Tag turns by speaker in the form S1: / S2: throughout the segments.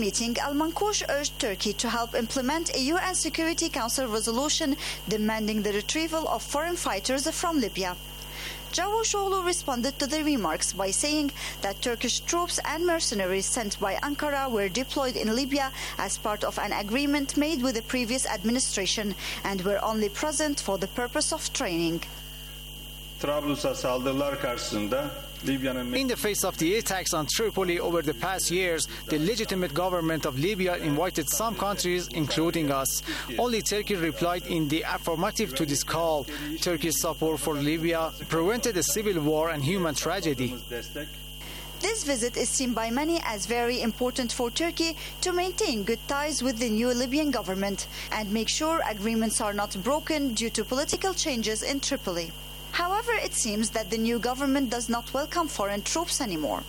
S1: meeting, Al-Manqoush urged Turkey to help implement a UN Security Council resolution demanding the retrieval of foreign fighters from Libya. Cavusoglu responded to the remarks by saying that Turkish troops and mercenaries sent by Ankara were deployed in Libya as part of an agreement made with the previous administration and were only present for the purpose of training.
S2: Trablus'a saldırılar karşısında
S3: In the face of the attacks on Tripoli over the past years, the legitimate government of Libya invited some countries, including us. Only Turkey replied in the affirmative to this call. Turkey's support for Libya prevented a civil war and human tragedy.
S1: This visit is seen by many as very important for Turkey to maintain good ties with the new Libyan government and make sure agreements are not broken due to political changes in Tripoli. However, it seems that the new government does not welcome foreign troops anymore.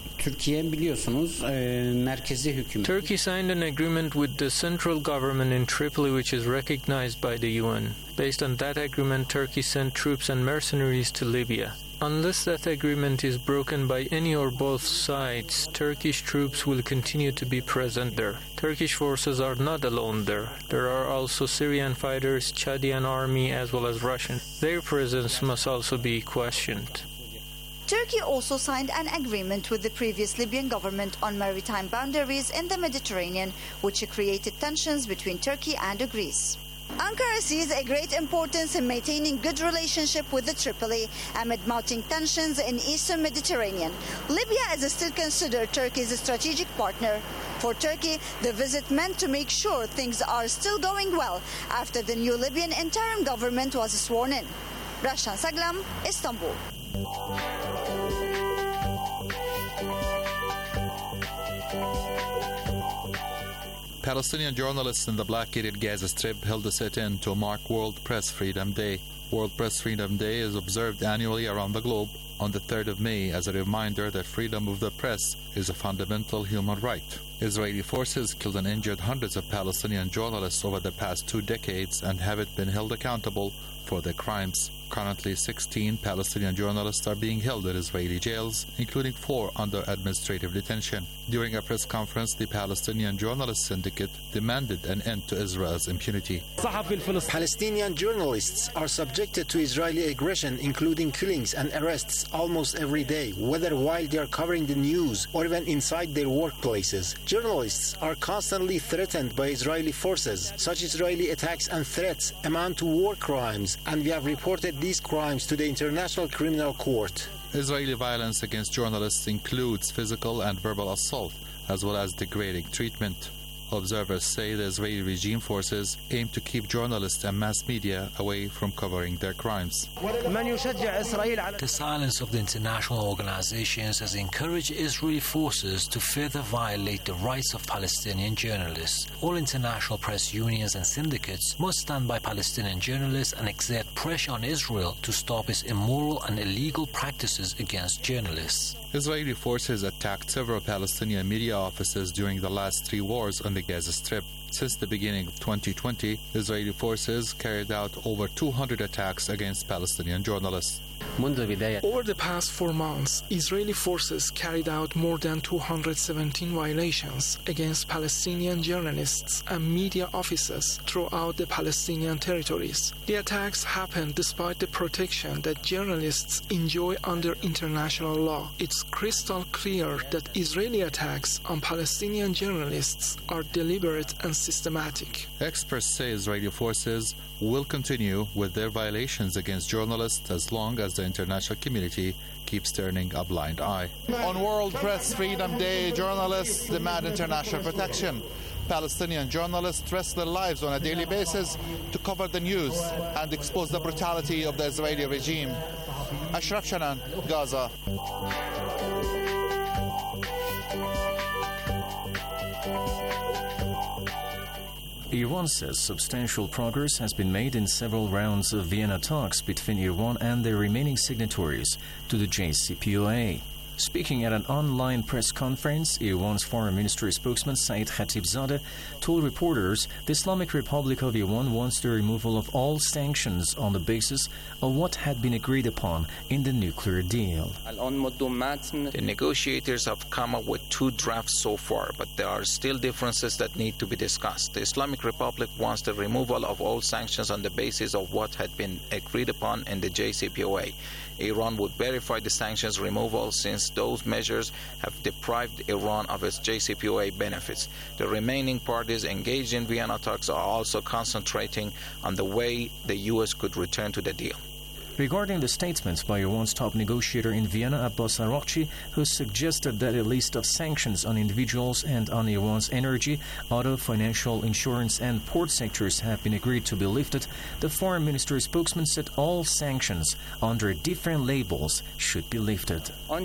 S4: Turkey signed an agreement with the central government in Tripoli, which is recognized by the UN. Based on that agreement, Turkey sent troops and mercenaries to Libya. Unless that agreement is broken by any or both sides, Turkish troops will continue to be present there. Turkish forces are not alone there. There are also Syrian fighters, Chadian army, as well as Russian. Their presence must also be questioned.
S1: Turkey also signed an agreement with the previous Libyan government on maritime boundaries in the Mediterranean, which created tensions between Turkey and Greece. Ankara sees a great importance in maintaining good relationship with the Tripoli amid mounting tensions in eastern Mediterranean. Libya is still considered Turkey's strategic partner. For Turkey, the visit meant to make sure things are still going well after the new Libyan interim government was sworn in. Rashan Saglam, Istanbul.
S5: Palestinian journalists in the blockaded Gaza Strip held a sit-in to mark World Press Freedom Day. World Press Freedom Day is observed annually around the globe on the 3rd of May as a reminder that freedom of the press is a fundamental human right. Israeli forces killed and injured hundreds of Palestinian journalists over the past 2 decades and haven't been held accountable for their crimes. Currently, 16 Palestinian journalists are being held in Israeli jails, including 4 under administrative detention. During a press conference, the Palestinian Journalist Syndicate demanded an end to Israel's impunity.
S6: Palestinian journalists are subjected to Israeli aggression, including killings and arrests almost every day, whether while they are covering the news or even inside their workplaces. Journalists are constantly threatened by Israeli forces. Such Israeli attacks and threats amount to war crimes, and we have reported these crimes to the International Criminal Court.
S5: Israeli violence against journalists includes physical and verbal assault, as well as degrading treatment. Observers say the Israeli regime forces aim to keep journalists and mass media away from covering their crimes.
S7: The silence of the international organizations has encouraged Israeli forces to further violate the rights of Palestinian journalists. All international press unions and syndicates must stand by Palestinian journalists and exert pressure on Israel to stop its immoral and illegal practices against journalists.
S5: Israeli forces attacked several Palestinian media offices during the last 3 wars on the Gaza Strip. Since the beginning of 2020, Israeli forces carried out over 200 attacks against Palestinian journalists.
S8: Over the past 4 months, Israeli forces carried out more than 217 violations against Palestinian journalists and media offices throughout the Palestinian territories. The attacks happened despite the protection that journalists enjoy under international law. It's crystal clear that Israeli attacks on Palestinian journalists are deliberate and systematic.
S5: Experts say Israeli forces will continue with their violations against journalists as long as the international community keeps turning a blind eye. On World Press Freedom Day, journalists demand international protection. Palestinian journalists risk their lives on a daily basis to cover the news and expose the brutality of the Israeli regime. Ashraf Shanan, Gaza.
S9: Iran says substantial progress has been made in several rounds of Vienna talks between Iran and the remaining signatories to the JCPOA. Speaking at an online press conference, Iran's foreign ministry spokesman Saeed Khatibzadeh told reporters the Islamic Republic of Iran wants the removal of all sanctions on the basis of what had been agreed upon in the nuclear deal.
S10: The negotiators have come up with 2 drafts so far, but there are still differences that need to be discussed. The Islamic Republic wants the removal of all sanctions on the basis of what had been agreed upon in the JCPOA. Iran would verify the sanctions removal since those measures have deprived Iran of its JCPOA benefits. The remaining parties engaged in Vienna talks are also concentrating on the way the U.S. could return to the deal.
S9: Regarding the statements by Iran's top negotiator in Vienna, Abbas Araghchi, who suggested that a list of sanctions on individuals and on Iran's energy, auto, financial, insurance and port sectors have been agreed to be lifted, the foreign ministry spokesman said all sanctions under different labels should be lifted.
S10: Our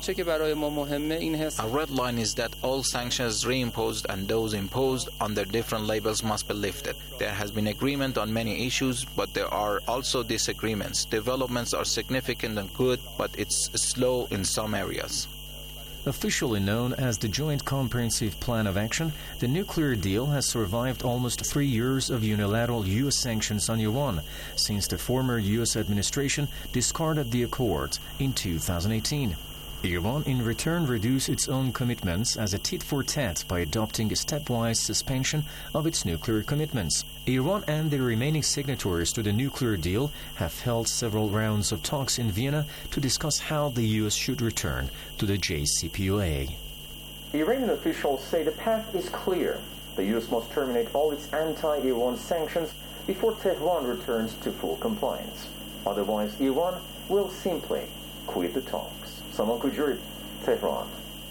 S10: red line is that all sanctions reimposed and those imposed under different labels must be lifted. There has been agreement on many issues, but there are also disagreements. Developments are significant and good, but it's slow in some areas.
S9: Officially known as the Joint Comprehensive Plan of Action, the nuclear deal has survived almost 3 years of unilateral U.S. sanctions on Iran since the former U.S. administration discarded the accord in 2018. Iran, in return, reduced its own commitments as a tit-for-tat by adopting a stepwise suspension of its nuclear commitments. Iran and the remaining signatories to the nuclear deal have held several rounds of talks in Vienna to discuss how the U.S. should return to the JCPOA.
S11: Iranian officials say the path is clear. The U.S. must terminate all its anti-Iran sanctions before Tehran returns to full compliance. Otherwise, Iran will simply quit the talks. Salman Kujuri, Tehran.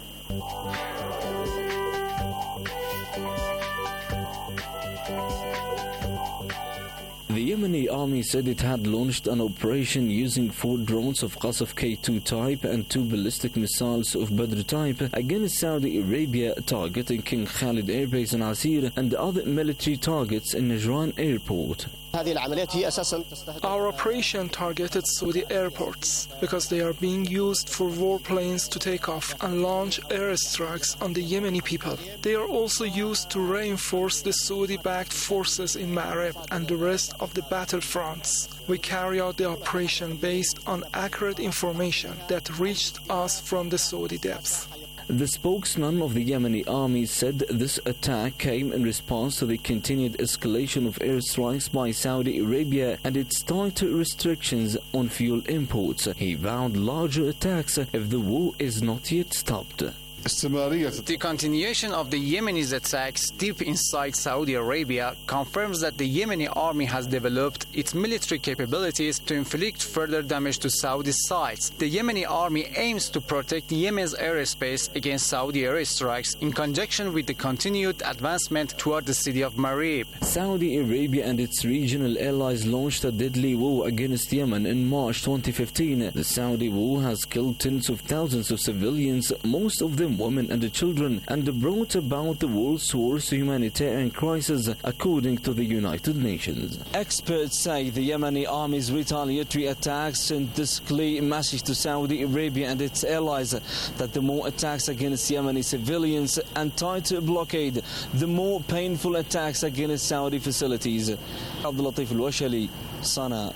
S12: The Yemeni army said it had launched an operation using 4 drones of Qasaf K2 type and 2 ballistic missiles of Badr type against Saudi Arabia, targeting King Khalid Air Base in Asir and other military targets in Najran airport.
S8: Our operation targeted Saudi airports because they are being used for warplanes to take off and launch airstrikes on the Yemeni people. They are also used to reinforce the Saudi-backed forces in Ma'rib and the rest of the battlefronts. We carry out the operation based on accurate information that reached us from the Saudi depths.
S12: The spokesman of the Yemeni army said this attack came in response to the continued escalation of airstrikes by Saudi Arabia and its tighter restrictions on fuel imports. He vowed larger attacks if the war is not yet stopped.
S3: The continuation of the Yemeni attacks deep inside Saudi Arabia confirms that the Yemeni army has developed its military capabilities to inflict further damage to Saudi sites. The Yemeni army aims to protect Yemen's airspace against Saudi airstrikes in conjunction with the continued advancement toward the city of Marib.
S12: Saudi Arabia and its regional allies launched a deadly war against Yemen in March 2015. The Saudi war has killed tens of thousands of civilians, most of them women and children, and brought about the world's worst humanitarian crisis, according to the United Nations. Experts say the Yemeni army's retaliatory attacks sent this clear message to Saudi Arabia and its allies that the more attacks against Yemeni civilians and tighter blockade, the more painful attacks against Saudi facilities. Abdul Latif Al-Washali, Sana.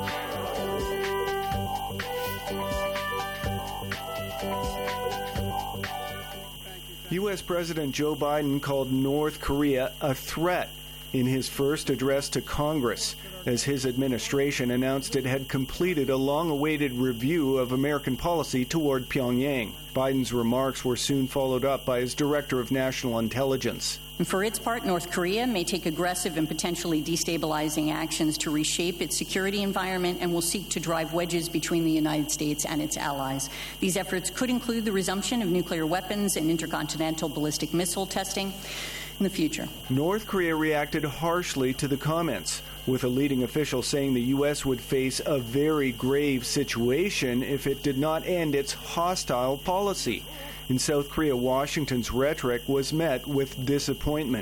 S13: U.S. President Joe Biden called North Korea a threat in his first address to Congress, as his administration announced it had completed a long-awaited review of American policy toward Pyongyang. Biden's remarks were soon followed up by his Director of National Intelligence.
S14: For its part, North Korea may take aggressive and potentially destabilizing actions to reshape its security environment and will seek to drive wedges between the United States and its allies. These efforts could include the resumption of nuclear weapons and intercontinental ballistic missile testing in the future.
S13: North Korea reacted harshly to the comments, with a leading official saying the U.S. would face a very grave situation if it did not end its hostile policy. In South Korea, Washington's rhetoric was met with disappointment.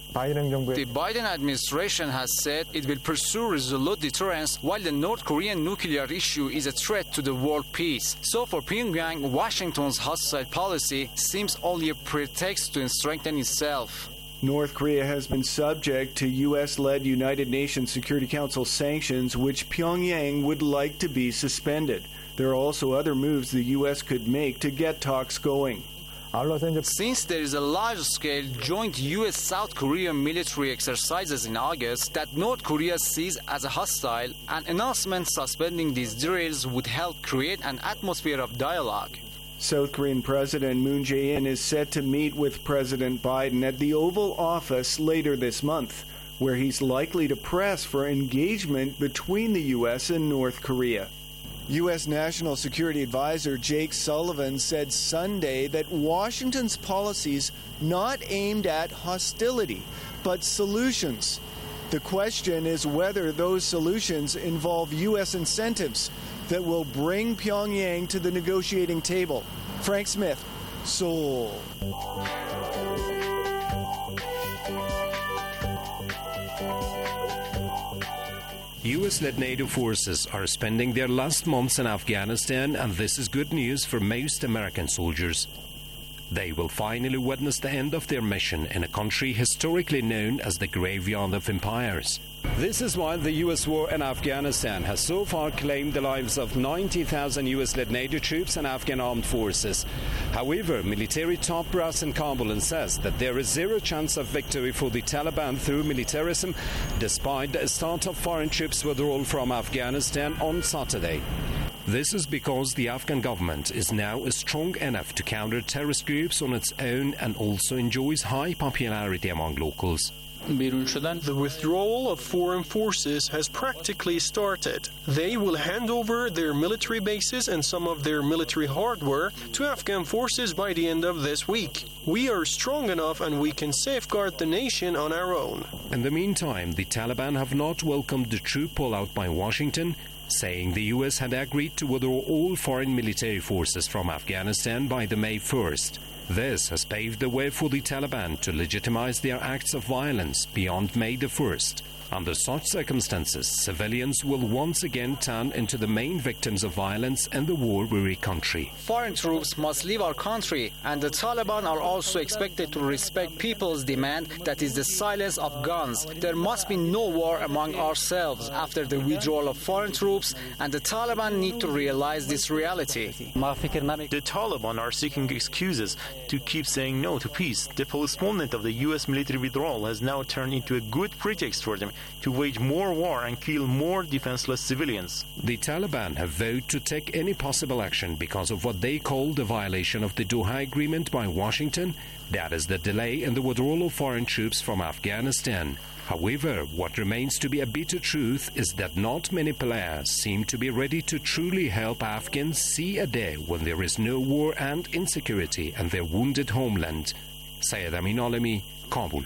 S3: The Biden administration has said it will pursue resolute deterrence while the North Korean nuclear issue is a threat to the world peace. So for Pyongyang, Washington's hostile policy seems only a pretext to strengthen itself.
S13: North Korea has been subject to U.S.-led United Nations Security Council sanctions, which Pyongyang would like to be suspended. There are also other moves the U.S. could make to get talks going.
S3: Since there is a large-scale joint U.S.-South Korean military exercises in August that North Korea sees as a hostile, an announcement suspending these drills would help create an atmosphere of dialogue.
S13: South Korean President Moon Jae-in is set to meet with President Biden at the Oval Office later this month, where he's likely to press for engagement between the U.S. and North Korea. U.S. National Security Advisor Jake Sullivan said Sunday that Washington's policies not aimed at hostility, but solutions. The question is whether those solutions involve U.S. incentives that will bring Pyongyang to the negotiating table. Frank Smith, Seoul.
S15: U.S.-led NATO forces are spending their last months in Afghanistan, and this is good news for most American soldiers. They will finally witness the end of their mission in a country historically known as the graveyard of empires. This is while the U.S. war in Afghanistan has so far claimed the lives of 90,000 U.S.-led NATO troops and Afghan armed forces. However, military top brass in Kabul says that there is zero chance of victory for the Taliban through militarism, despite the start of foreign troops withdrawal from Afghanistan on Saturday. This is because the Afghan government is now strong enough to counter terrorist groups on its own and also enjoys high popularity among locals.
S16: The withdrawal of foreign forces has practically started. They will hand over their military bases and some of their military hardware to Afghan forces by the end of this week. We are strong enough and we can safeguard the nation on our own.
S15: In the meantime, the Taliban have not welcomed the troop pullout by Washington, saying the U.S. had agreed to withdraw all foreign military forces from Afghanistan by the May 1st. This has paved the way for the Taliban to legitimize their acts of violence beyond May the 1st. Under such circumstances, civilians will once again turn into the main victims of violence in the war-weary country.
S3: Foreign troops must leave our country, and the Taliban are also expected to respect people's demand, that is the silence of guns. There must be no war among ourselves after the withdrawal of foreign troops, and the Taliban need to realize this reality.
S17: The Taliban are seeking excuses to keep saying no to peace. The postponement of the U.S. military withdrawal has now turned into a good pretext for them to wage more war and kill more defenseless civilians.
S15: The Taliban have vowed to take any possible action because of what they call the violation of the Doha Agreement by Washington, that is the delay in the withdrawal of foreign troops from Afghanistan. However, what remains to be a bitter truth is that not many players seem to be ready to truly help Afghans see a day when there is no war and insecurity in their wounded homeland. Syed Amin Alami, Kabul.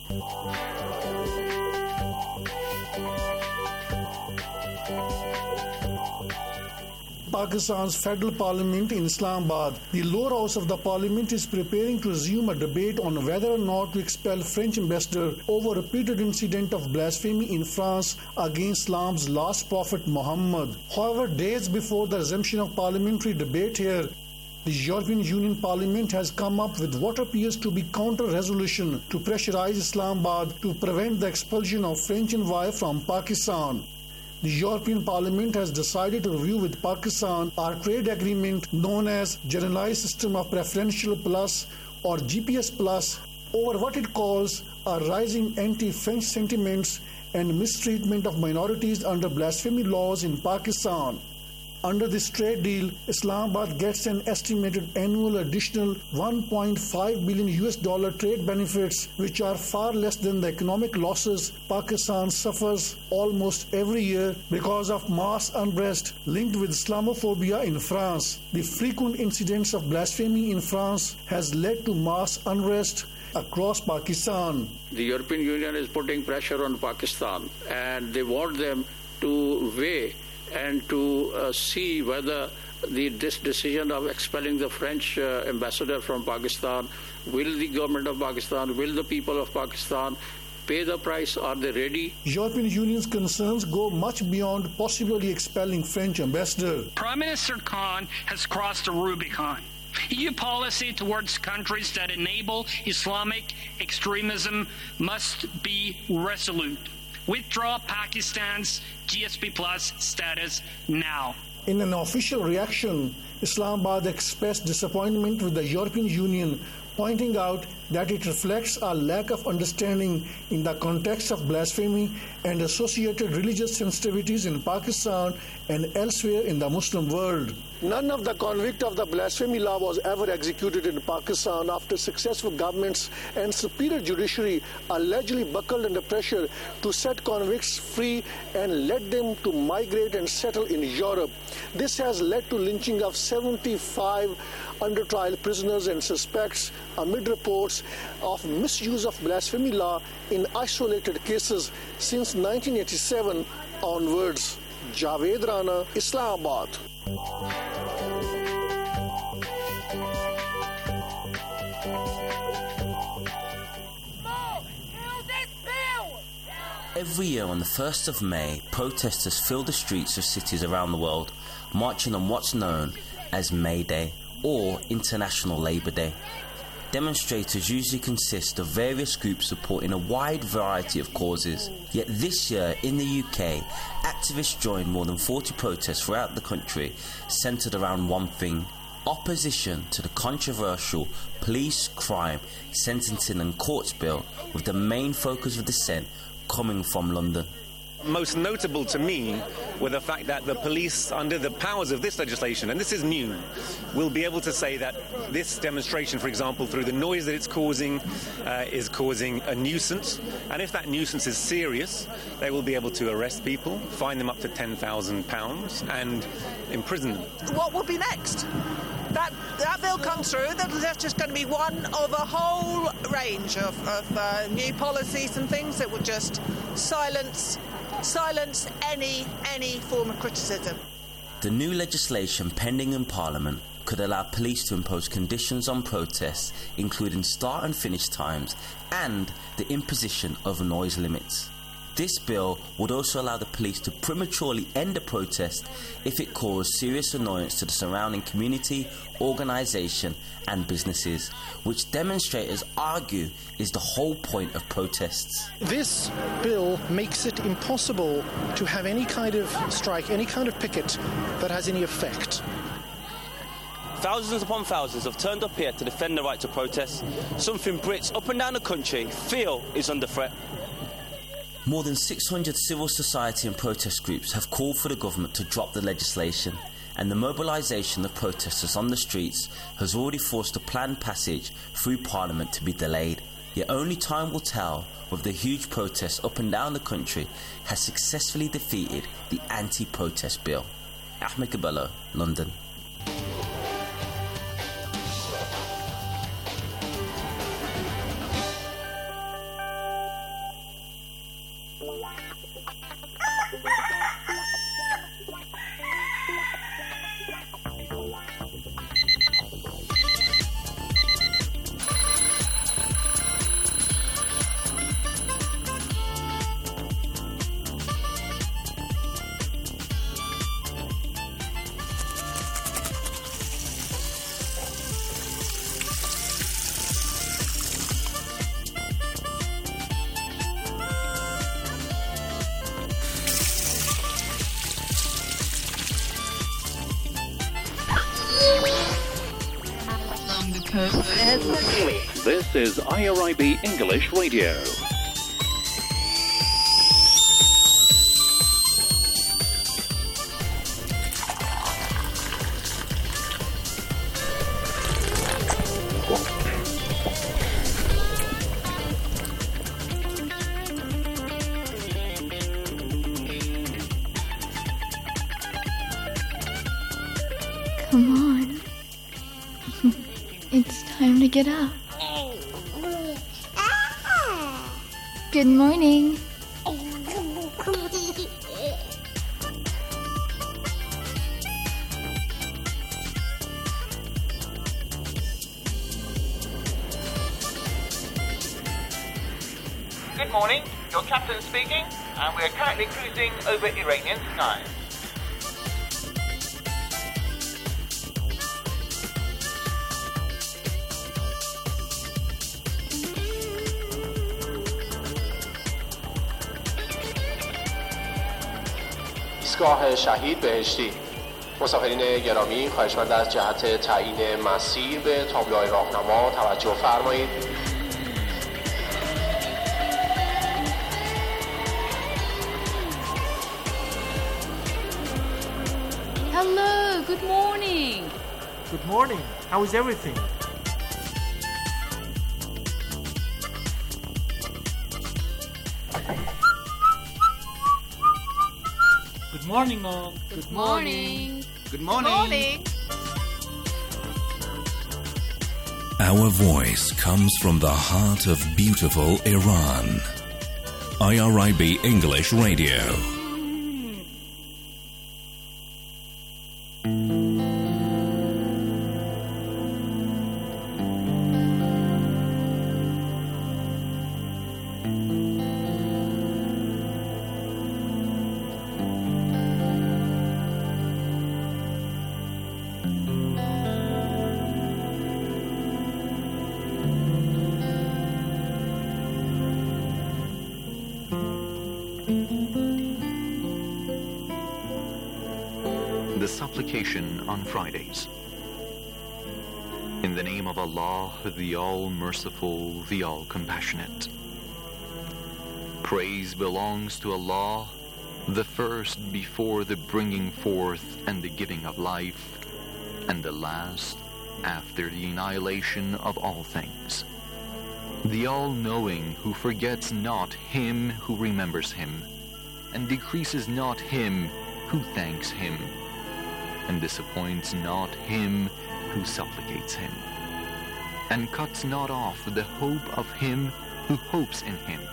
S18: Pakistan's federal parliament in Islamabad. The lower house of the parliament is preparing to resume a debate on whether or not to expel French ambassador over a repeated incident of blasphemy in France against Islam's last prophet Muhammad. However, days before the resumption of parliamentary debate here, the European Union Parliament has come up with what appears to be counter-resolution to pressurize Islamabad to prevent the expulsion of French envoy from Pakistan. The European Parliament has decided to review with Pakistan our trade agreement known as Generalized System of Preferential Plus or GPS Plus over what it calls a rising anti-French sentiments and mistreatment of minorities under blasphemy laws in Pakistan. Under this trade deal, Islamabad gets an estimated annual additional $1.5 billion trade benefits, which are far less than the economic losses Pakistan suffers almost every year because of mass unrest linked with Islamophobia in France. The frequent incidents of blasphemy in France has led to mass unrest across Pakistan.
S19: The European Union is putting pressure on Pakistan, and they want them to weigh and to see whether this decision of expelling the French ambassador from Pakistan Will the government of Pakistan, will the people of Pakistan pay the price? Are they ready?
S18: European Union's concerns go much beyond possibly expelling French ambassador.
S20: Prime Minister Khan has crossed the Rubicon. EU policy towards countries that enable Islamic extremism must be resolute. Withdraw Pakistan's GSP Plus status now.
S18: In an official reaction, Islamabad expressed disappointment with the European Union, pointing out that it reflects a lack of understanding in the context of blasphemy and associated religious sensitivities in Pakistan and elsewhere in the Muslim world. None of the convict of the blasphemy law was ever executed in Pakistan after successful governments and superior judiciary allegedly buckled under pressure to set convicts free and led them to migrate and settle in Europe. This has led to lynching of 75 under trial prisoners and suspects amid reports of misuse of blasphemy law in isolated cases since 1987 onwards. Javed Rana, Islamabad.
S21: Every year on the 1st of May, protesters fill the streets of cities around the world, marching on what's known as May Day or International Labour Day. Demonstrators usually consist of various groups supporting a wide variety of causes. Yet this year in the UK, activists joined more than 40 protests throughout the country centred around one thing: opposition to the controversial Police, Crime, Sentencing and Courts Bill, with the main focus of dissent coming from London.
S22: Most notable to me were the fact that the police, under the powers of this legislation, and this is new, will be able to say that this demonstration, for example, through the noise that it's causing, is causing a nuisance. And if that nuisance is serious, they will be able to arrest people, fine them up to £10,000 and imprison them.
S23: What will be next? That bill comes through, that's just going to be one of a whole range of new policies and things that would just silence any form of criticism.
S21: The new legislation pending in Parliament could allow police to impose conditions on protests, including start and finish times and the imposition of noise limits. This bill would also allow the police to prematurely end a protest if it caused serious annoyance to the surrounding community, organisation and businesses, which demonstrators argue is the whole point of protests.
S24: This bill makes it impossible to have any kind of strike, any kind of picket that has any effect.
S25: Thousands upon thousands have turned up here to defend the right to protest, something Brits up and down the country feel is under threat.
S21: More than 600 civil society and protest groups have called for the government to drop the legislation, and the mobilisation of protesters on the streets has already forced the planned passage through Parliament to be delayed. Yet only time will tell whether the huge protests up and down the country has successfully defeated the anti-protest bill. Ahmed Gabello, London.
S26: This is IRIB English Radio.
S27: Come on. It's time to get up. Good morning.
S1: Good morning, your captain speaking, and we are currently cruising over Iranian skies.
S2: ایستگاه شهید بهشتی. مسافرین گرامی خواهشمند از جهت تعیین مسیر به تابلوهای راهنما توجه فرمایید.
S4: Hello, good morning.
S5: Good morning. How is everything?
S6: Good morning, Mom.
S4: Good morning.
S6: Good morning.
S7: Our voice comes from the heart of beautiful Iran. IRIB English Radio.
S10: The supplication on Fridays. In the name of Allah, the All-Merciful, the All-Compassionate. Praise belongs to Allah, the first before the bringing forth and the giving of life, and the last after the annihilation of all things. The All-Knowing, who forgets not him who remembers him, and decreases not him who thanks him, and disappoints not him who supplicates him, and cuts not off the hope of him who hopes in him.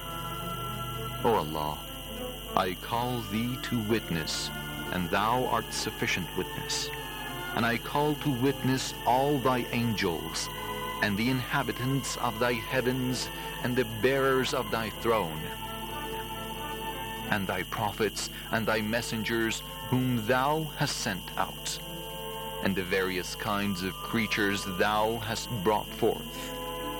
S10: O Allah, I call thee to witness, and thou art sufficient witness, and I call to witness all thy angels, and the inhabitants of thy heavens, and the bearers of thy throne, and thy prophets and thy messengers whom thou hast sent out, and the various kinds of creatures thou hast brought forth,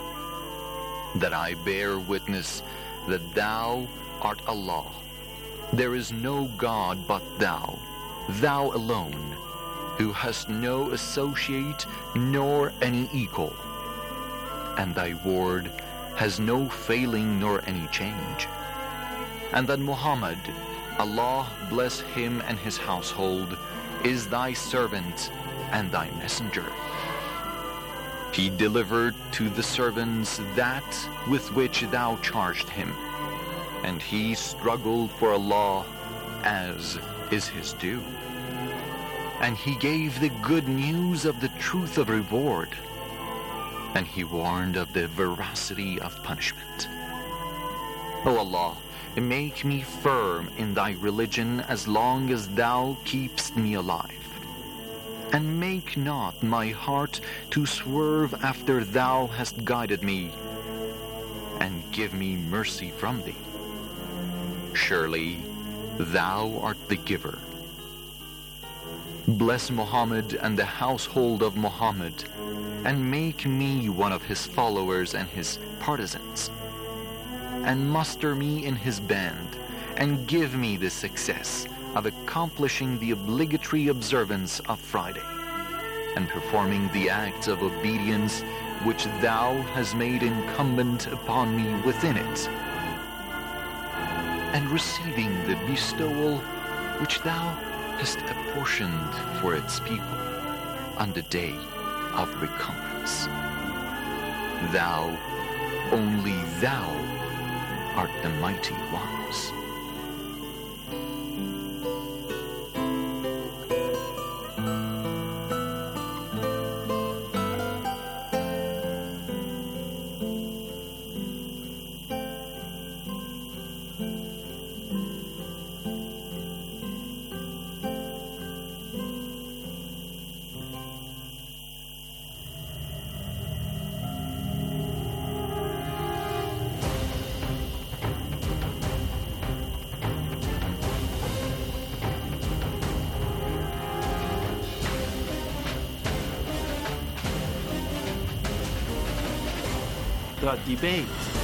S10: that I bear witness that thou art Allah. There is no God but thou, thou alone, who hast no associate nor any equal, and thy word has no failing nor any change, and that Muhammad, Allah bless him and his household, is thy servant and thy messenger. He delivered to the servants that with which thou charged him, and he struggled for Allah as is his due. And he gave the good news of the truth of reward, and he warned of the veracity of punishment. O Allah, make me firm in thy religion as long as thou keepst me alive, and make not my heart to swerve after thou hast guided me, and give me mercy from thee. Surely thou art the giver. Bless Muhammad and the household of Muhammad, and make me one of his followers and his partisans, and muster me in his band, and give me the success of accomplishing the obligatory observance of Friday, and performing the acts of obedience which thou hast made incumbent upon me within it, and receiving the bestowal which thou hast apportioned for its people on the day of recompense. Thou, only thou, art the mighty ones.
S5: that debate.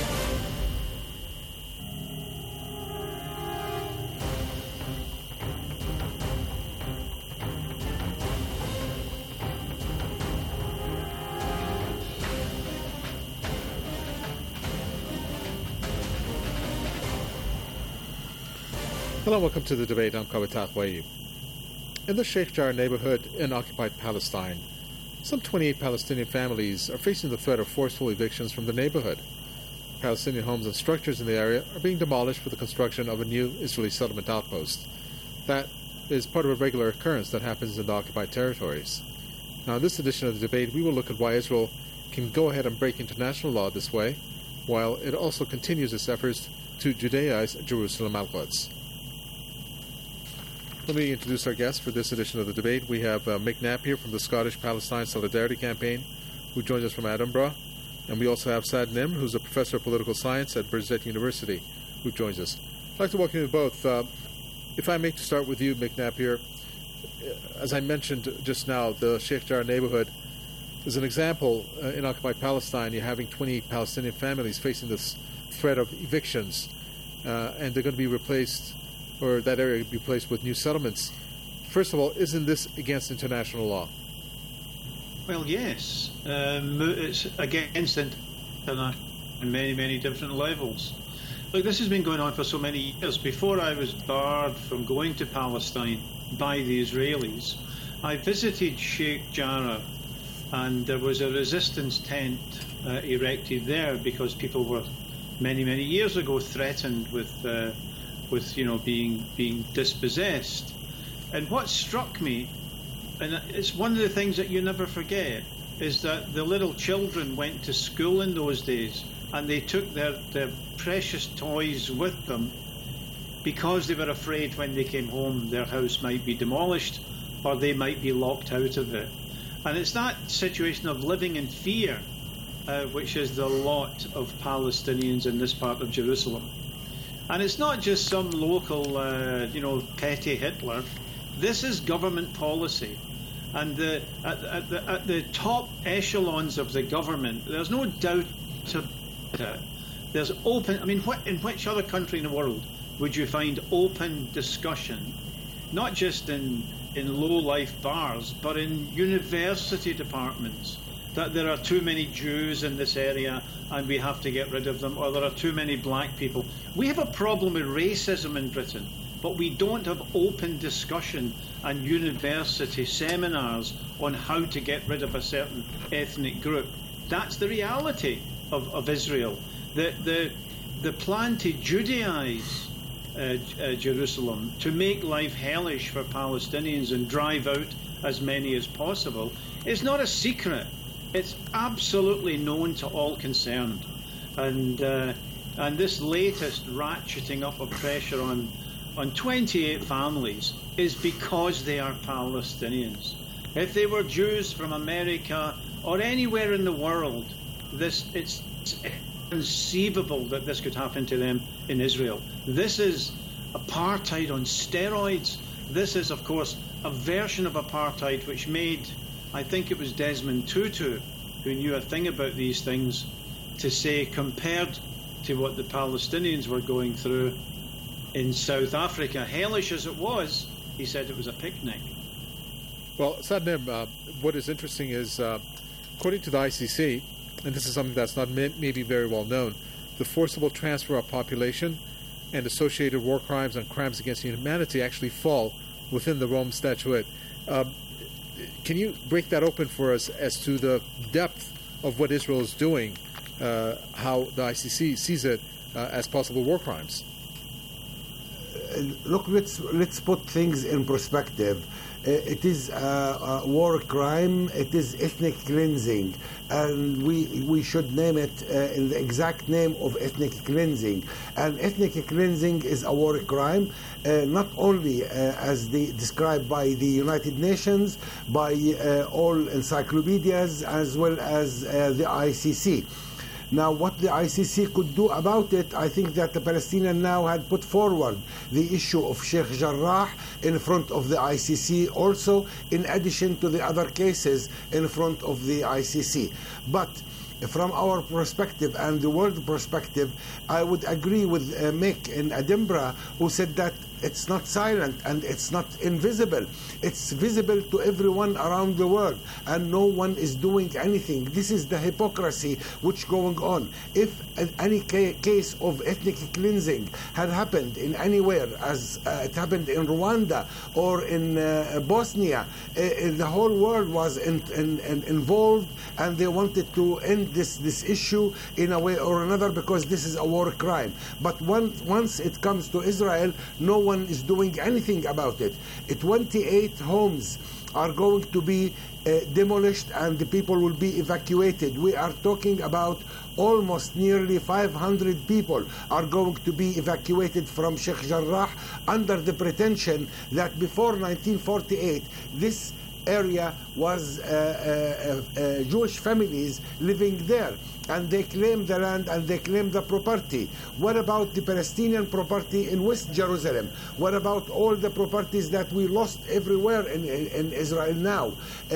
S8: Hello, welcome to the debate. I'm Kawitah Waib. In the Sheikh Jarrah neighborhood in occupied Palestine, some 28 Palestinian families are facing the threat of forceful evictions from the neighborhood. Palestinian homes and structures in the area are being demolished for the construction of a new Israeli settlement outpost. That is part of a regular occurrence that happens in the occupied territories. Now, in this edition of the debate, we will look at why Israel can go ahead and break international law this way, while it also continues its efforts to Judaize Jerusalem outwards. Let me introduce our guests for this edition of the debate. We have Mick Napier from the Scottish Palestine Solidarity Campaign, who joins us from Edinburgh. And we also have Saad Nimr, who's a professor of political science at Birzeit University, who joins us. I'd like to welcome you both. If I may start with you, Mick Napier, as I mentioned just now, the Sheikh Jarrah neighborhood is an example in occupied Palestine. You're having 20 Palestinian families facing this threat of evictions, and they're going to be replaced, or that area will be replaced with new settlements. First of all, isn't this against international law?
S5: Well, yes. It's against international on many, many different levels. Look, this has been going on for so many years. Before I was barred from going to Palestine by the Israelis, I visited Sheikh Jarrah, and there was a resistance tent erected there because people were many, many years ago threatened with being dispossessed. And what struck me, and it's one of the things that you never forget, is that the little children went to school in those days and they took their precious toys with them because they were afraid when they came home their house might be demolished or they might be locked out of it. And it's that situation of living in fear which is the lot of Palestinians in this part of Jerusalem. And it's not just some local, petty Hitler. This is government policy. And at the top echelons of the government, there's no doubt about it. There's open, in which other country in the world would you find open discussion, not just in low-life bars, but in university departments, that there are too many Jews in this area and we have to get rid of them, or there are too many black people. We have a problem with racism in Britain, but we don't have open discussion and university seminars on how to get rid of a certain ethnic group. That's the reality of Israel. The plan to Judaize Jerusalem, to make life hellish for Palestinians and drive out as many as possible, is not a secret. It's absolutely known to all concerned. And this latest ratcheting up of pressure on 28 families is because they are Palestinians. If they were Jews from America or anywhere in the world, it's inconceivable that this could happen to them in Israel. This is apartheid on steroids. This is, of course, a version of apartheid which made, I think it was Desmond Tutu, who knew a thing about these things, to say, compared to what the Palestinians were going through in South Africa, hellish as it was, he said it was a picnic.
S8: Well, Saad Nimr, what is interesting is, according to the ICC, and this is something that's not maybe very well known, the forcible transfer of population and associated war crimes and crimes against humanity actually fall within the Rome Statute. Can you break that open for us as to the depth of what Israel is doing, how the ICC sees it as possible war crimes?
S9: Look, let's put things in perspective. It is a war crime. It is ethnic cleansing, and we should name it in the exact name of ethnic cleansing. And ethnic cleansing is a war crime, not only as described by the United Nations, by all encyclopedias, as well as the ICC. Now, what the ICC could do about it, I think that the Palestinians now had put forward the issue of Sheikh Jarrah in front of the ICC also, in addition to the other cases in front of the ICC. But from our perspective and the world perspective, I would agree with Mick in Edinburgh, who said that it's not silent and it's not invisible. It's visible to everyone around the world, and no one is doing anything. This is the hypocrisy which going on. If any case of ethnic cleansing had happened in anywhere, as it happened in Rwanda or in Bosnia, the whole world was involved, and they wanted to end this issue in a way or another, because this is a war crime. But once it comes to Israel, no one is doing anything about it. 28 homes are going to be demolished, and the people will be evacuated. We are talking about almost nearly 500 people are going to be evacuated from Sheikh Jarrah, under the pretension that before 1948 this area was Jewish families living there, and they claim the land and they claim the property. What about the Palestinian property in West Jerusalem? What about all the properties that we lost everywhere in Israel now?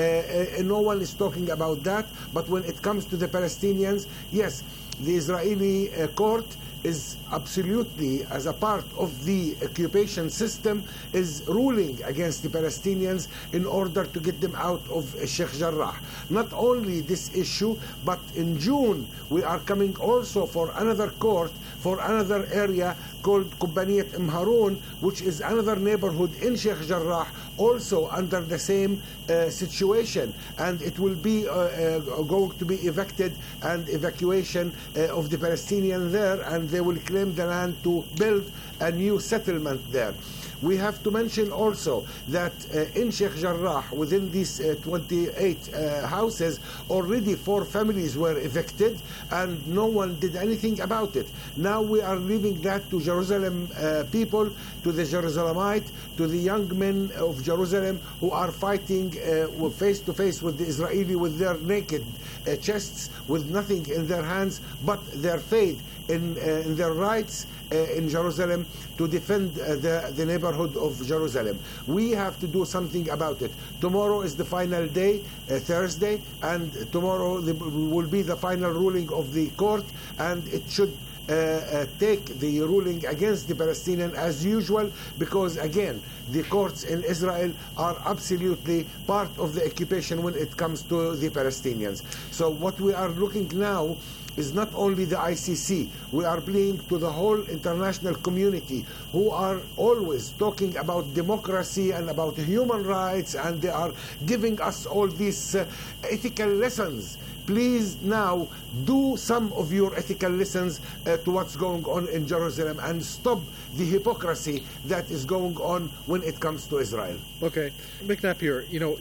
S9: No one is talking about that. But when it comes to the Palestinians, yes, the Israeli court is absolutely, as a part of the occupation system, is ruling against the Palestinians in order to get them out of Sheikh Jarrah. Not only this issue, but in June we are coming also for another court for another area called Kubbaniyat Harun, which is another neighborhood in Sheikh Jarrah, also under the same situation, and it will be going to be evicted and evacuation of the Palestinians there, and they will claim the land to build a new settlement there. We have to mention also that in Sheikh Jarrah, within these 28 houses, already 4 families were evicted, and no one did anything about it. Now we are leaving that to Jerusalem people, to the Jerusalemite, to the young men of Jerusalem who are fighting face to face with the Israeli with their naked chests, with nothing in their hands but their faith in their rights in Jerusalem to defend the neighborhood of Jerusalem. We have to do something about it. Tomorrow is the final day, Thursday, and tomorrow will be the final ruling of the court, and it should take the ruling against the Palestinian as usual, because again, the courts in Israel are absolutely part of the occupation when it comes to the Palestinians. So what we are looking now is not only the ICC, we are pleading to the whole international community who are always talking about democracy and about human rights, and they are giving us all these ethical lessons. Please now do some of your ethical lessons to what's going on in Jerusalem, and stop the hypocrisy that is going on when it comes to Israel.
S8: Okay. Mick Napier, you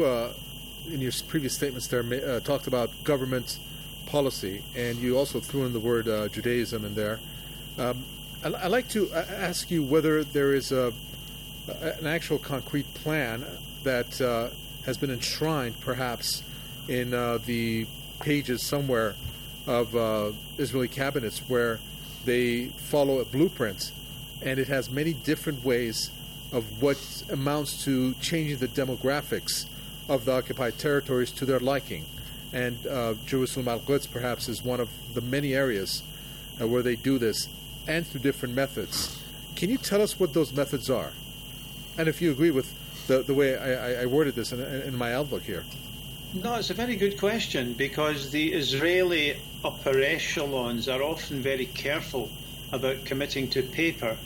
S8: in your previous statements there talked about government policy, and you also threw in the word Judaism in there. I'd like to ask you whether there is an actual concrete plan that has been enshrined perhaps in the pages somewhere of Israeli cabinets, where they follow a blueprint, and it has many different ways of what amounts to changing the demographics of the occupied territories to their liking. And Jerusalem Al-Quds perhaps is one of the many areas where they do this, and through different methods. Can you tell us what those methods are? And if you agree with the way I worded this in my outlook here.
S5: No, it's a very good question, because the Israeli upper echelons are often very careful about committing to paper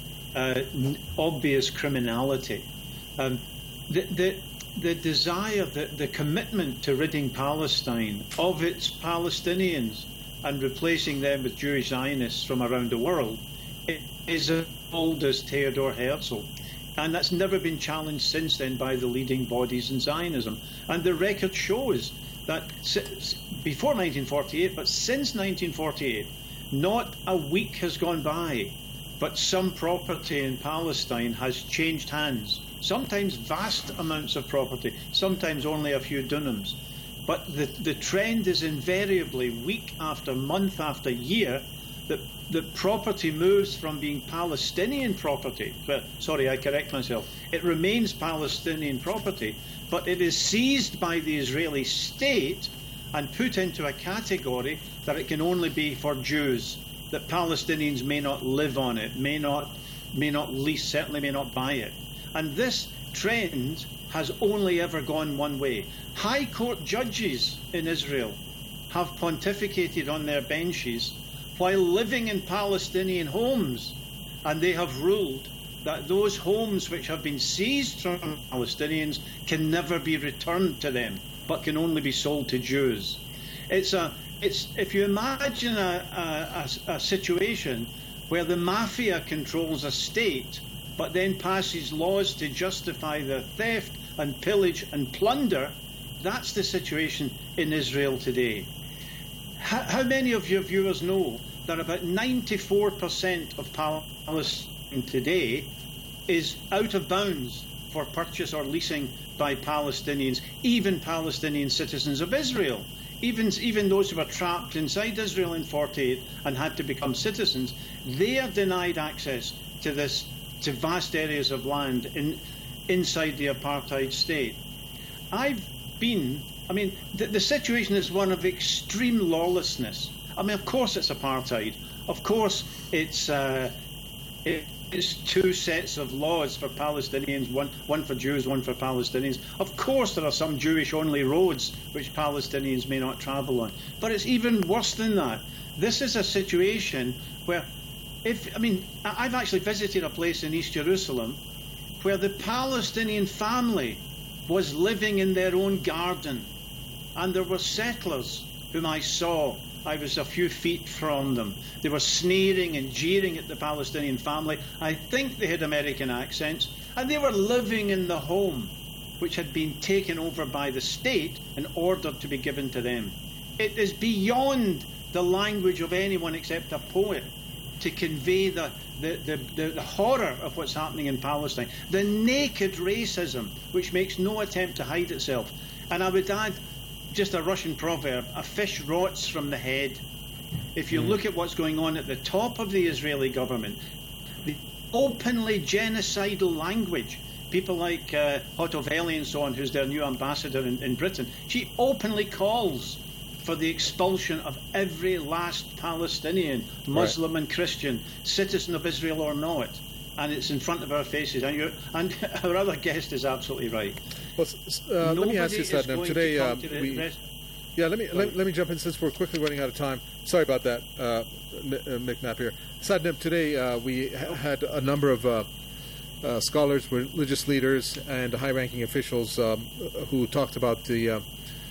S5: obvious criminality. The desire, the commitment to ridding Palestine of its Palestinians and replacing them with Jewish Zionists from around the world is as old as Theodor Herzl. And that's never been challenged since then by the leading bodies in Zionism. And the record shows that before 1948, but since 1948, not a week has gone by, but some property in Palestine has changed hands. Sometimes vast amounts of property, sometimes only a few dunams. But the trend is invariably, week after month after year, that the property moves from being Palestinian property. Sorry, I correct myself. It remains Palestinian property, but it is seized by the Israeli state and put into a category that it can only be for Jews, that Palestinians may not live on it, may not lease, certainly may not buy it. And this trend has only ever gone one way. High court judges in Israel have pontificated on their benches while living in Palestinian homes, and they have ruled that those homes which have been seized from Palestinians can never be returned to them, but can only be sold to Jews. If you imagine a situation where the mafia controls a state, but then passes laws to justify the theft and pillage and plunder, that's the situation in Israel today. How many of your viewers know that about 94% of Palestine today is out of bounds for purchase or leasing by Palestinians, even Palestinian citizens of Israel? Even those who were trapped inside Israel in 48 and had to become citizens, they are denied access to vast areas of land inside the apartheid state. The situation is one of extreme lawlessness. Of course it's apartheid. Of course it's two sets of laws for Palestinians, one for Jews, one for Palestinians. Of course there are some Jewish-only roads which Palestinians may not travel on. But it's even worse than that. This is a situation where, I've actually visited a place in East Jerusalem where the Palestinian family was living in their own garden, and there were settlers whom I saw. I was a few feet from them. They were sneering and jeering at the Palestinian family. I think they had American accents, and they were living in the home which had been taken over by the state and ordered to be given to them. It is beyond the language of anyone except a poet to convey the horror of what's happening in Palestine, the naked racism which makes no attempt to hide itself. And I would add just a Russian proverb: a fish rots from the head. If you look at what's going on at the top of the Israeli government, the openly genocidal language, people like Hotoveli and so on, who's their new ambassador in Britain, she openly calls for the expulsion of every last Palestinian, Muslim and Christian, citizen of Israel or not. And it's in front of our faces. And our other guest is absolutely right.
S8: Well, let me ask you, Sadnem. Today, let me jump in since we're quickly running out of time. Sorry about that, McNabb here. Sadnem, today we had a number of scholars, religious leaders, and high-ranking officials who talked about the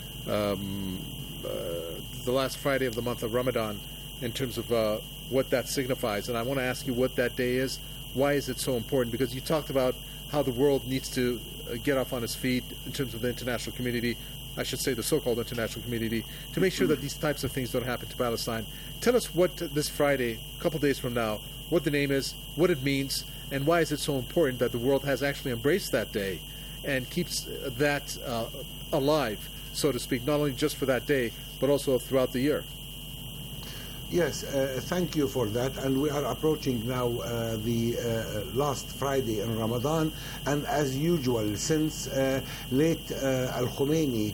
S8: last Friday of the month of Ramadan in terms of what that signifies. And I want to ask you what that day is. Why is it so important? Because you talked about how the world needs to get off on its feet in terms of the international community, I should say the so-called international community, to make sure that these types of things don't happen to Palestine. Tell us what this Friday, a couple days from now, what the name is, what it means, and why is it so important that the world has actually embraced that day and keeps that alive, so to speak, not only just for that day, but also throughout the year.
S9: Yes, thank you for that. And we are approaching now the last Friday in Ramadan. And as usual, since late Al-Khomeini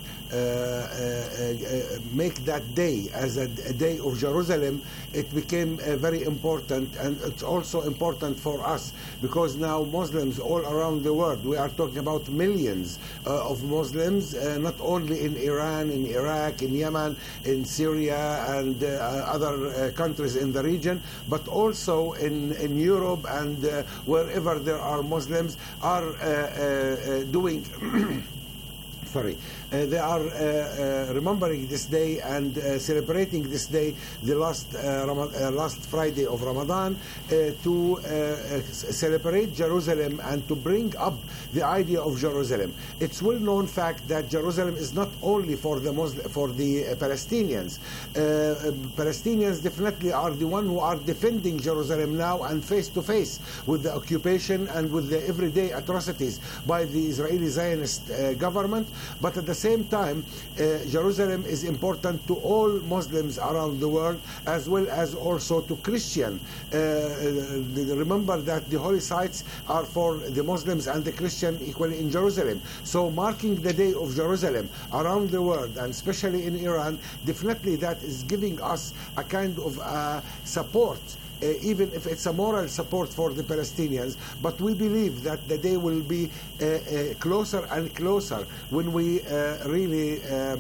S9: make that day as a day of Jerusalem, it became very important. And it's also important for us because now Muslims all around the world, we are talking about millions of Muslims, not only in Iran, in Iraq, in Yemen, in Syria, and other countries in the region, but also in Europe and wherever there are Muslims are doing they are remembering this day and celebrating this day, the last Friday of Ramadan, to celebrate Jerusalem and to bring up the idea of Jerusalem. It's well-known fact that Jerusalem is not only for the Palestinians. Palestinians definitely are the one who are defending Jerusalem now and face to face with the occupation and with the everyday atrocities by the Israeli Zionist government. But at the same time, Jerusalem is important to all Muslims around the world, as well as also to Christian. Remember that the holy sites are for the Muslims and the Christian equally in Jerusalem. So marking the Day of Jerusalem around the world, and especially in Iran, definitely that is giving us a kind of support, even if it's a moral support for the Palestinians. But we believe that the day will be closer and closer when we really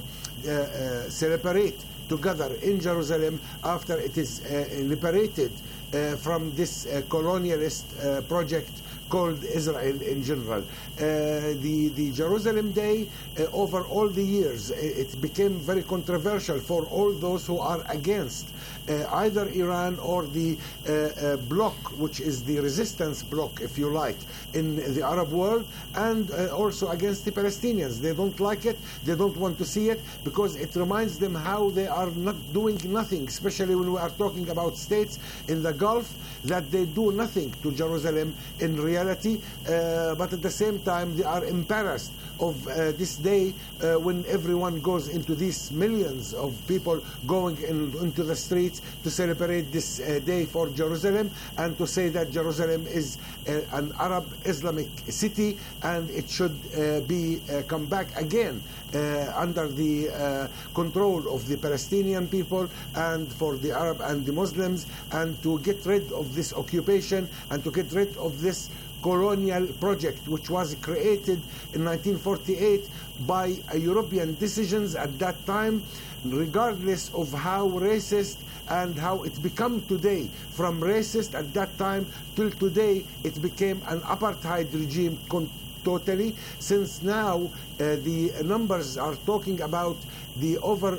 S9: celebrate together in Jerusalem after it is liberated from this colonialist project called Israel in general. The Jerusalem Day, over all the years, it became very controversial for all those who are against either Iran or the bloc, which is the resistance bloc, if you like, in the Arab world, and also against the Palestinians. They don't like it, they don't want to see it, because it reminds them how they are not doing nothing, especially when we are talking about states in the Gulf, that they do nothing to Jerusalem in reality, but at the same time they are embarrassed of this day when everyone goes into these millions of people going into the streets to celebrate this day for Jerusalem, and to say that Jerusalem is an Arab Islamic city and it should be come back again under the control of the Palestinian people and for the Arab and the Muslims, and to get rid of this occupation and to get rid of this colonial project, which was created in 1948 by European decisions at that time, regardless of how racist and how it become today. From racist at that time till today, it became an apartheid regime totally, since now the numbers are talking about the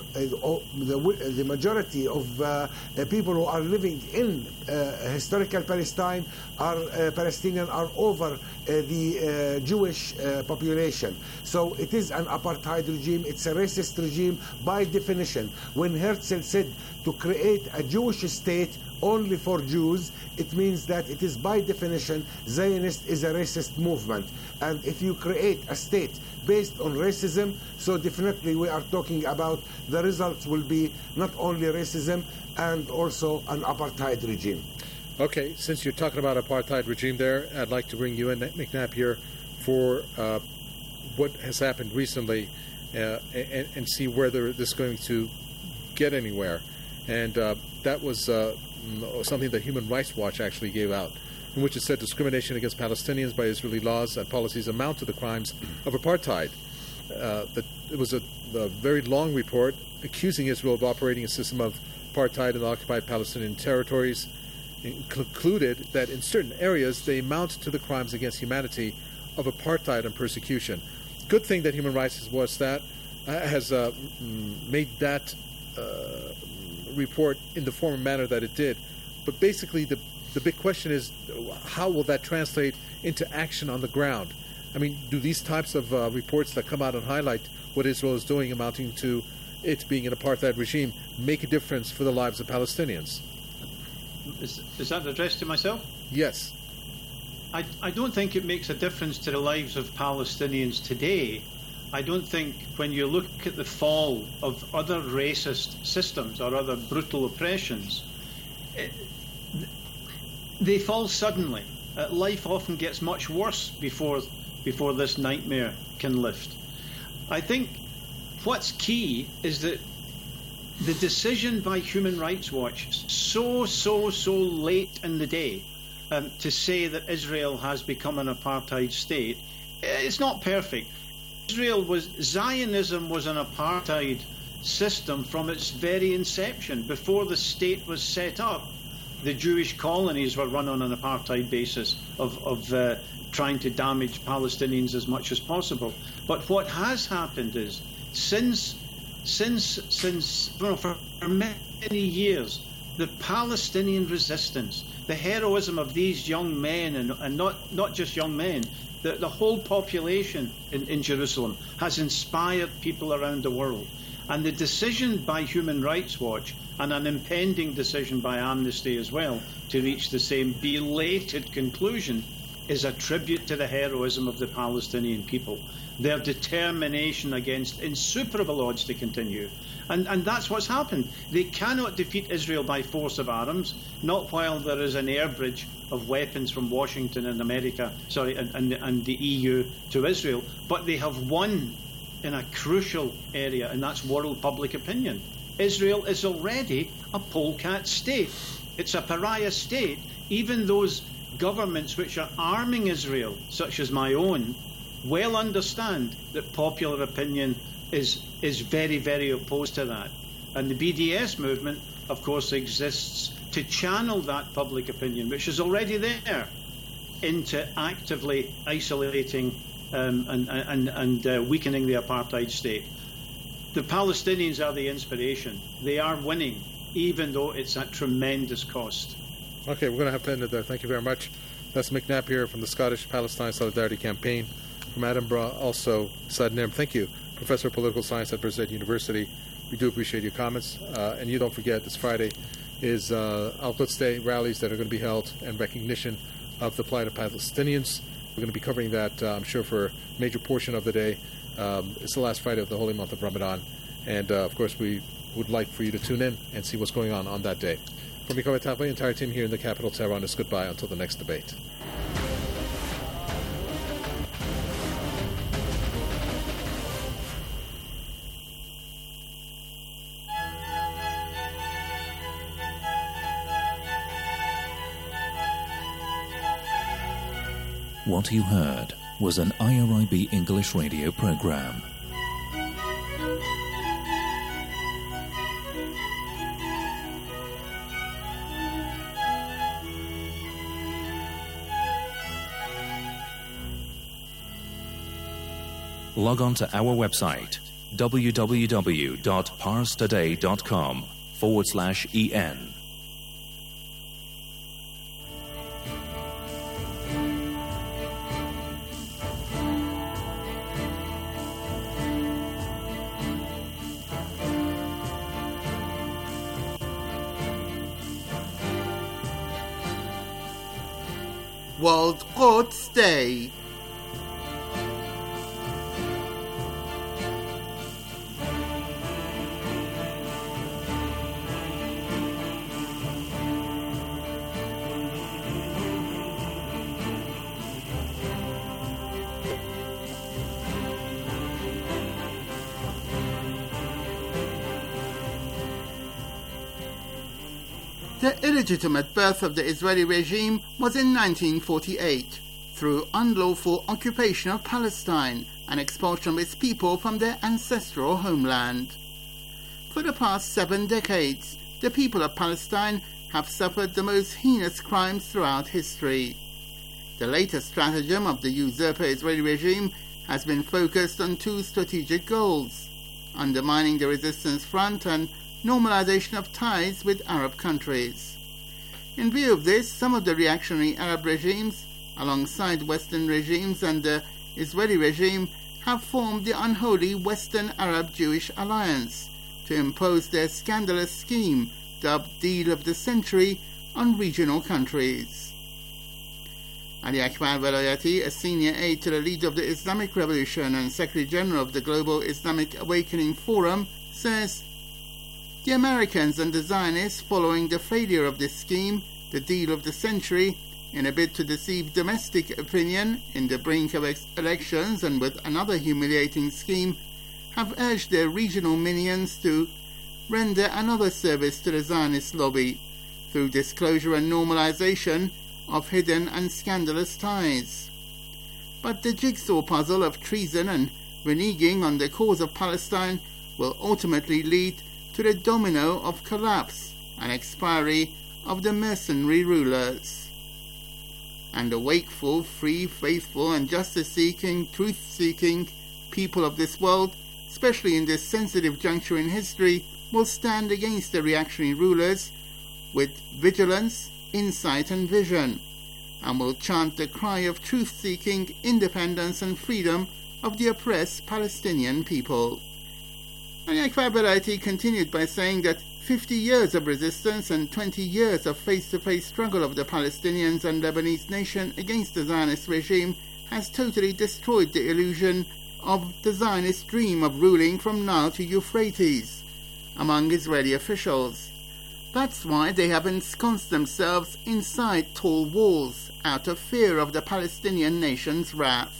S9: majority of people who are living in historical Palestine are Palestinian, are over the Jewish population. So it is an apartheid regime, it's a racist regime by definition. When Herzl said to create a Jewish state only for Jews, it means that it is by definition Zionist is a racist movement. And if you create a state based on racism, so definitely we are talking about the results will be not only racism and also an apartheid regime.
S8: Okay, since you're talking about apartheid regime there, I'd like to bring you in, McNabb, here for what has happened recently and see whether this is going to get anywhere. And that was something that Human Rights Watch actually gave out, in which it said discrimination against Palestinians by Israeli laws and policies amount to the crimes of apartheid. It was a very long report accusing Israel of operating a system of apartheid in the occupied Palestinian territories. It concluded that in certain areas they amount to the crimes against humanity of apartheid and persecution. Good thing that Human Rights Watch has made that report in the form and manner that it did. But basically the big question is, how will that translate into action on the ground? I mean, do these types of reports that come out and highlight what Israel is doing, amounting to it being an apartheid regime, make a difference for the lives of Palestinians?
S5: Is that addressed to myself?
S8: Yes.
S5: I don't think it makes a difference to the lives of Palestinians today. I don't think when you look at the fall of other racist systems or other brutal oppressions, they fall suddenly. Life often gets much worse before this nightmare can lift. I think what's key is that the decision by Human Rights Watch so late in the day to say that Israel has become an apartheid state, it's not perfect. Zionism was an apartheid system from its very inception. Before the state was set up, the Jewish colonies were run on an apartheid basis of trying to damage Palestinians as much as possible. But what has happened is, since for many years, the Palestinian resistance, the heroism of these young men, and not just young men, the whole population in Jerusalem has inspired people around the world. And the decision by Human Rights Watch, and an impending decision by Amnesty as well, to reach the same belated conclusion, is a tribute to the heroism of the Palestinian people, their determination against insuperable odds to continue. And that's what's happened. They cannot defeat Israel by force of arms, not while there is an air bridge of weapons from Washington and and the EU to Israel, but they have won in a crucial area, and that's world public opinion. Israel is already a polecat state. It's a pariah state. Even those governments which are arming Israel, such as my own, well understand that popular opinion is very, very opposed to that. And the BDS movement, of course, exists to channel that public opinion, which is already there, into actively isolating and weakening the apartheid state. The Palestinians are the inspiration. They are winning, even though it's at tremendous cost.
S8: Okay, we're going to have to end it there. Thank you very much. That's Mick Napier from the Scottish Palestine Solidarity Campaign. From Edinburgh, also Saad Nim. Thank you, Professor of Political Science at Birzeit University. We do appreciate your comments. And you don't forget, this Friday is Al-Quds Day rallies that are going to be held in recognition of the plight of Palestinians. We're going to be covering that, I'm sure, for a major portion of the day. It's the last Friday of the holy month of Ramadan. And, of course, we would like for you to tune in and see what's going on that day. From Mikowa Tapa, the entire team here in the capital, Tehran, is goodbye until the next debate.
S7: What you heard was an IRIB English radio program. Log on to our website www.parstoday.com/en.
S3: World Quds Day. The illegitimate birth of the Israeli regime was in 1948, through unlawful occupation of Palestine and expulsion of its people from their ancestral homeland. For the past 7 decades, the people of Palestine have suffered the most heinous crimes throughout history. The latest stratagem of the usurper Israeli regime has been focused on 2 strategic goals: undermining the resistance front and normalization of ties with Arab countries. In view of this, some of the reactionary Arab regimes, alongside Western regimes and the Israeli regime, have formed the unholy Western Arab Jewish Alliance to impose their scandalous scheme, dubbed Deal of the Century, on regional countries. Ali Akbar Velayati, a senior aide to the leader of the Islamic Revolution and Secretary General of the Global Islamic Awakening Forum, says, "The Americans and the Zionists, following the failure of this scheme, the Deal of the Century, in a bid to deceive domestic opinion in the brink of elections and with another humiliating scheme, have urged their regional minions to render another service to the Zionist lobby through disclosure and normalization of hidden and scandalous ties. But the jigsaw puzzle of treason and reneging on the cause of Palestine will ultimately lead to the domino of collapse and expiry of the mercenary rulers. And the wakeful, free, faithful and justice-seeking, truth-seeking people of this world, especially in this sensitive juncture in history, will stand against the reactionary rulers with vigilance, insight and vision, and will chant the cry of truth-seeking, independence and freedom of the oppressed Palestinian people." And Akbar Belaiti continued by saying that 50 years of resistance and 20 years of face-to-face struggle of the Palestinians and Lebanese nation against the Zionist regime has totally destroyed the illusion of the Zionist dream of ruling from Nile to Euphrates among Israeli officials. That's why they have ensconced themselves inside tall walls out of fear of the Palestinian nation's wrath.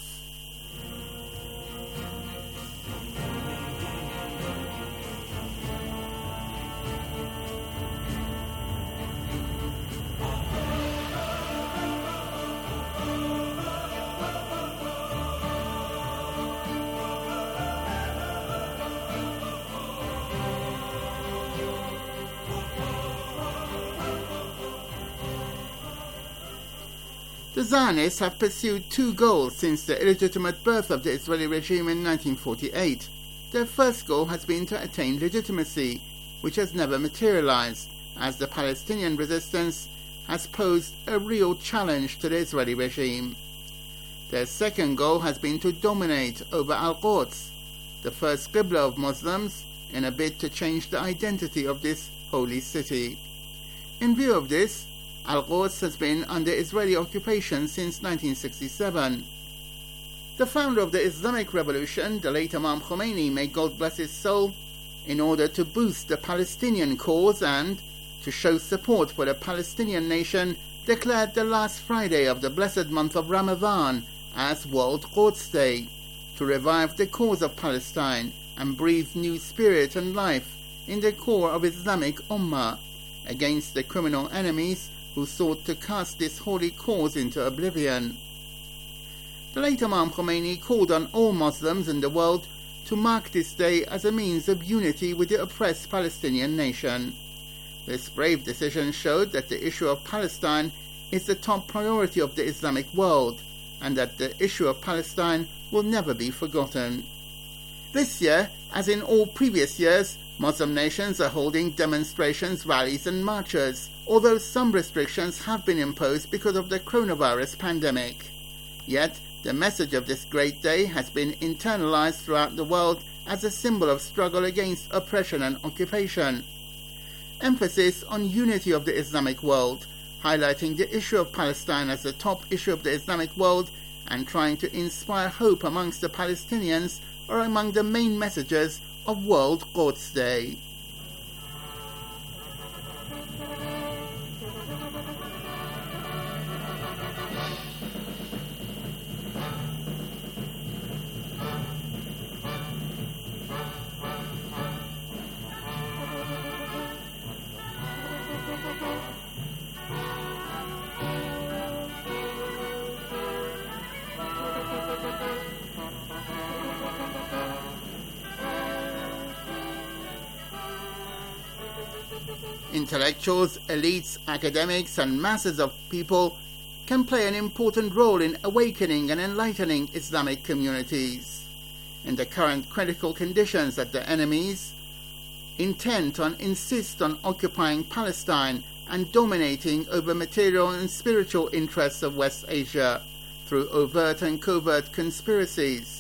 S3: The Zionists have pursued two goals since the illegitimate birth of the Israeli regime in 1948. Their first goal has been to attain legitimacy, which has never materialized, as the Palestinian resistance has posed a real challenge to the Israeli regime. Their second goal has been to dominate over Al-Quds, the first Qibla of Muslims, in a bid to change the identity of this holy city. In view of this, Al-Quds has been under Israeli occupation since 1967. The founder of the Islamic Revolution, the late Imam Khomeini, may God bless his soul, in order to boost the Palestinian cause and to show support for the Palestinian nation, declared the last Friday of the blessed month of Ramadan as World Quds Day, to revive the cause of Palestine and breathe new spirit and life in the core of Islamic Ummah against the criminal enemies who sought to cast this holy cause into oblivion. The late Imam Khomeini called on all Muslims in the world to mark this day as a means of unity with the oppressed Palestinian nation. This brave decision showed that the issue of Palestine is the top priority of the Islamic world, and that the issue of Palestine will never be forgotten. This year, as in all previous years, Muslim nations are holding demonstrations, rallies and marches, although some restrictions have been imposed because of the coronavirus pandemic. Yet, the message of this great day has been internalized throughout the world as a symbol of struggle against oppression and occupation. Emphasis on unity of the Islamic world, highlighting the issue of Palestine as the top issue of the Islamic world and trying to inspire hope amongst the Palestinians are among the main messages of World Quds Day. Intellectuals, elites, academics, and masses of people can play an important role in awakening and enlightening Islamic communities. In the current critical conditions that the enemies, intent on insist on occupying Palestine and dominating over material and spiritual interests of West Asia through overt and covert conspiracies.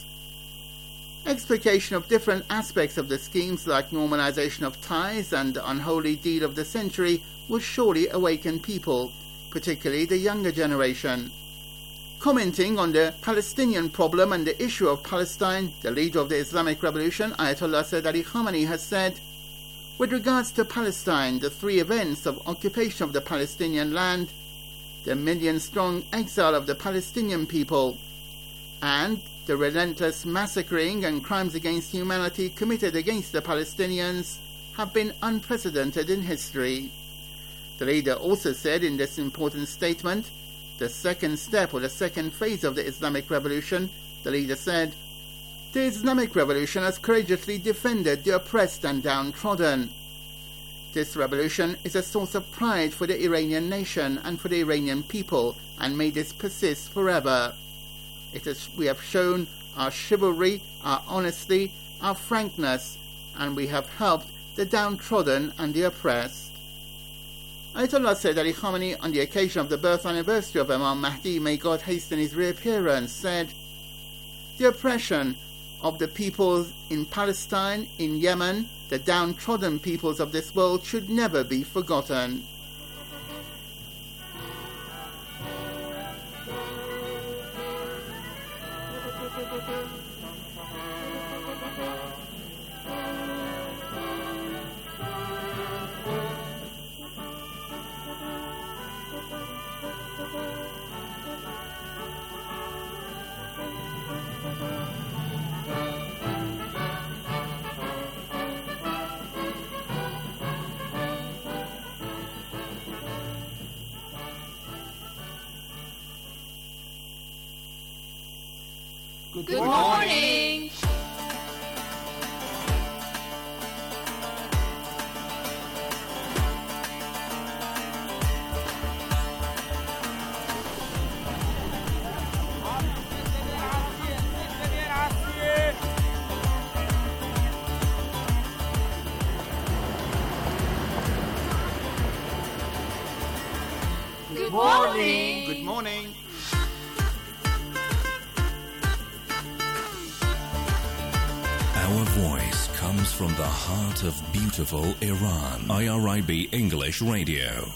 S3: Explication of different aspects of the schemes like normalization of ties and the unholy deed of the century will surely awaken people, particularly the younger generation. Commenting on the Palestinian problem and the issue of Palestine, the leader of the Islamic Revolution, Ayatollah Sayyid Ali Khamenei, has said, with regards to Palestine, the three events of occupation of the Palestinian land, the million-strong exile of the Palestinian people, and the relentless massacring and crimes against humanity committed against the Palestinians have been unprecedented in history. The leader also said in this important statement, the second step or the second phase of the Islamic Revolution, the leader said, the Islamic Revolution has courageously defended the oppressed and downtrodden. This revolution is a source of pride for the Iranian nation and for the Iranian people, and may this persist forever. We have shown our chivalry, our honesty, our frankness, and we have helped the downtrodden and the oppressed. Ayatollah Sayyid Ali Khamenei, on the occasion of the birth anniversary of Imam Mahdi, may God hasten his reappearance, said, the oppression of the peoples in Palestine, in Yemen, the downtrodden peoples of this world should never be forgotten.
S4: Good morning.
S3: Good morning. Good morning.
S7: Our voice comes from the heart of beautiful Iran. IRIB English Radio.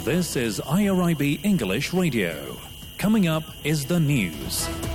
S7: This is IRIB English Radio. Coming up is the news.